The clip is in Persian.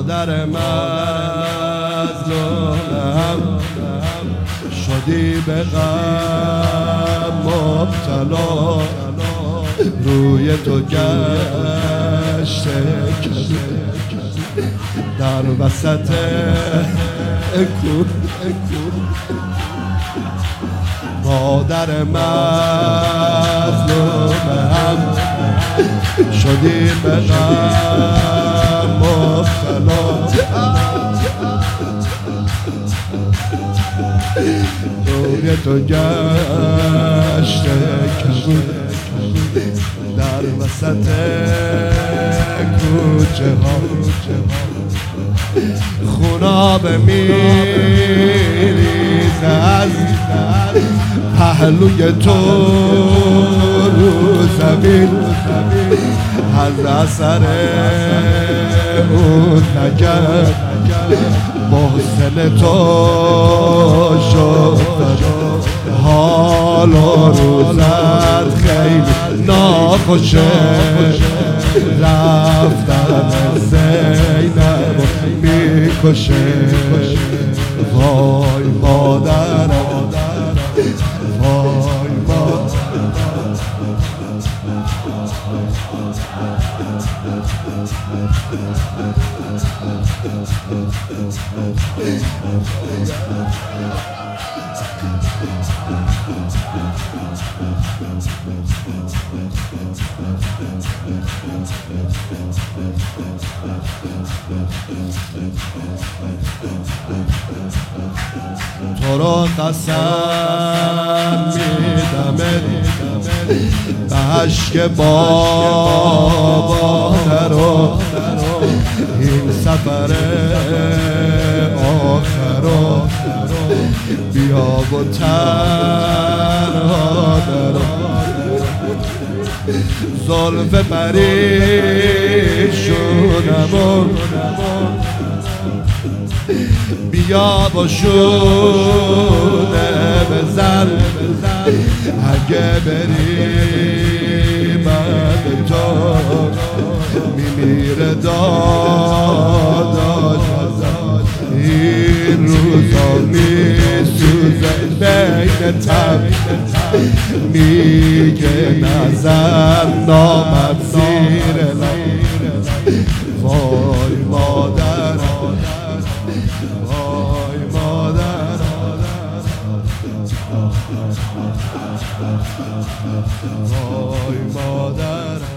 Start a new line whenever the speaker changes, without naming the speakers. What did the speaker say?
مادر مظلومم شدی به غم مبتلا روی تو گشته در وسط مادر مظلومم شدی به غم مبتلا روی تو گشته کبود در وسط کوچه ها خوناب میریزه از پهلوی تو رو زمین از اثر اون نگه محسن تو شد حال و روزت خیلی ناخوشه رفتن زینب میکشه وای مادرم وای تو را قسم میدم به اشک بابا نرو این سفر آخرو بیا و تنها درو زلف پریشونم بیا با شونه بزن اگه بری بعد تو میمیره داداش این روزا میسوزه بین تب میگه نظر نامد زیر لب وای مادر وای مادر وای مادر